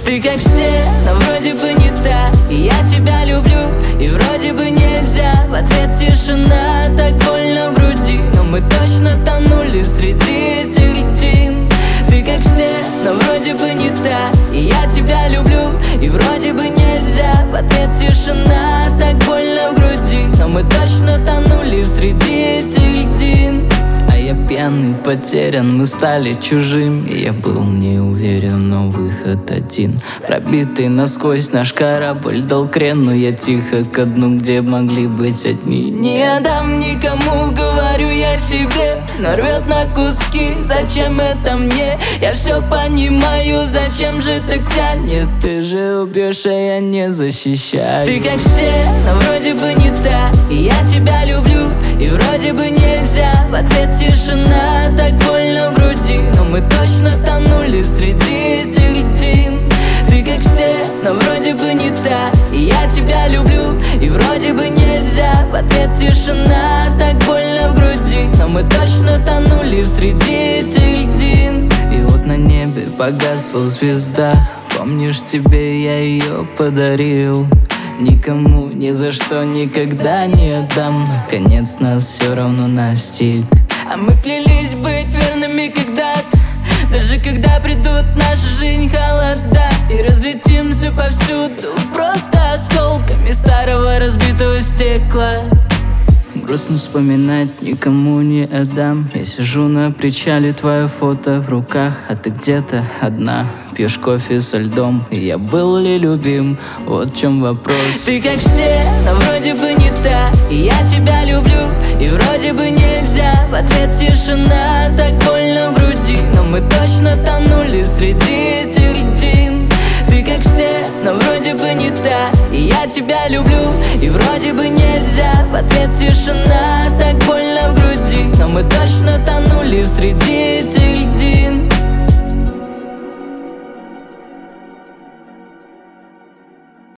Ты как все, но вроде бы не та. И я тебя люблю, и вроде бы нельзя. В ответ тишина, так больно в груди. Но мы точно тонули среди этих льдин. Ты как все, но вроде бы не та. И я тебя люблю, и вроде бы нельзя. В ответ тишина, так больно в груди. Но мы точно тонули среди этих льдин. Я пьяный, потерян, мы стали чужими. Я был не уверен, но выход один. Пробитый насквозь наш корабль дал крен. Но я тихо ко дну, где могли быть одни. Не отдам никому, говорю я себе. Но рвет на куски, зачем это мне? Я все понимаю, зачем же так тянет? Ты же убьешь, а я не защищаю. Ты как все, но вроде бы не та. И я тебя люблю, и вроде бы нельзя. В ответ тишина, так больно в груди. Но мы точно тонули среди этих льдин. Ты как все, но вроде бы не та. И я тебя люблю, и вроде бы нельзя. В ответ тишина, так больно в груди. Но мы точно тонули среди этих льдин. И вот на небе погасла звезда. Помнишь, тебе я ее подарил. Никому, ни за что, никогда не отдам. Конец нас все равно настиг. А мы клялись быть верными когда-то. Даже когда придут в нашу жизнь холода. И разлетимся повсюду просто осколками старого разбитого стекла. Грустно вспоминать, никому не отдам. Я сижу на причале, твое фото в руках. А ты где-то одна, пьешь кофе со льдом. И я был ли любим? Вот в чем вопрос. Ты как все, но вроде бы не та. И я тебя люблю, и вроде бы нельзя. В ответ тишина, так больно в груди. Но мы точно тонули среди этих льдин. Ты как все, но вроде бы не та. И я тебя люблю, и вроде бы нельзя. В ответ тишина, так больно в груди. Но мы точно тонули среди этих